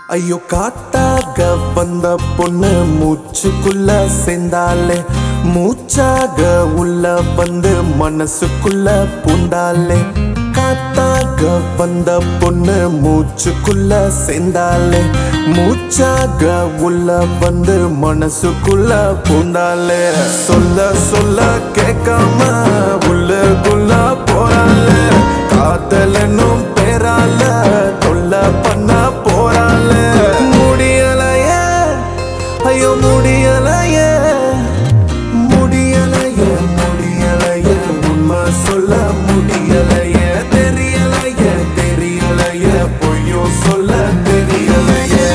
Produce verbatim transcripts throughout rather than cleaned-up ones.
ஐயோ காத்தாக வந்த பொண்ணு மூச்சுக்குள்ள சேர்ந்தாலே மூச்சாக உள்ள வந்து மனசுக்குள்ள பூந்தாலே காத்தாக வந்த பொண்ணு மூச்சுக்குள்ள சேர்ந்தாலே மூச்சாக உள்ள வந்து மனசுக்குள்ள பூந்தாலே சொல்ல சொல்ல கேட்காம உள்ளுக்குள்ள போறாலே காதலனும் பேரால தொல்ல பண்ண போறாலே முடியலையே ஐயோ முடியலையே முடியலையே முடியலையே உண்மை சொல்ல முடியலையே தெரியலையே தெரியலையே பொய்யும் சொல்ல தெரியலையே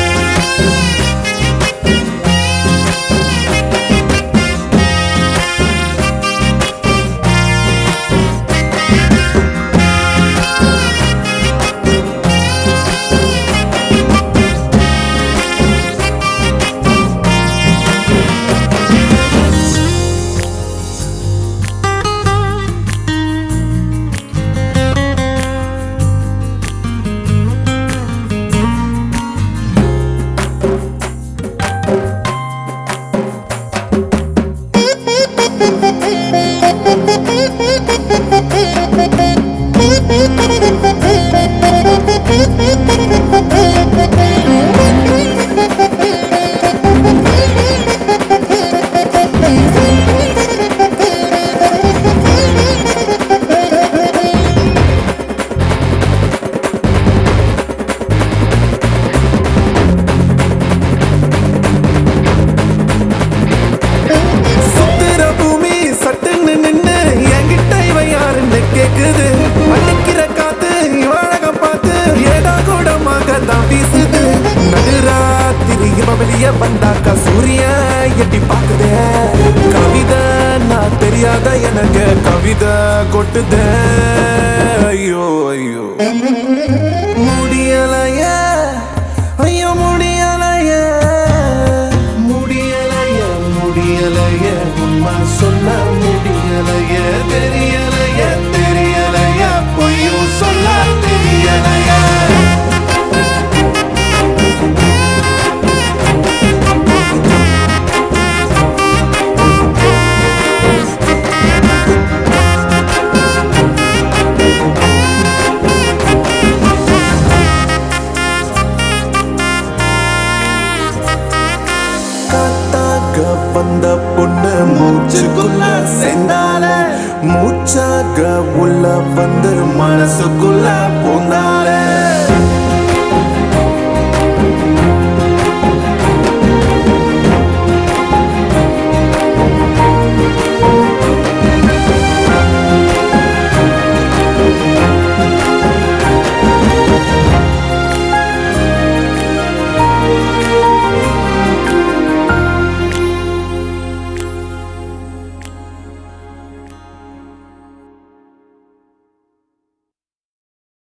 அடிக்கிற காத்து இவழகம் பார்த்து ஏடா கூடமாக தான் வீசுது நடுராத்திரி இவ வெளிய வந்தாக்கா சூரியன் எட்டி பாக்குதே கவிதை நான் தெரியாத எனக்கு கவிதை கொட்டுதே ஐயோ ஐயோ முடியலையே ஐயோ முடியலையே முடியலையே முடியலையே உண்மை சொல்ல முடியலையே தெரியலையே தெரியலையே பொய்யும் சொல்ல தெரியலையே வந்த பொண்ணு மூச்சுக்குள்ள சேர்ந்தால மூச்சாக உள்ள வந்து மனசுக்குள்ள பூந்தால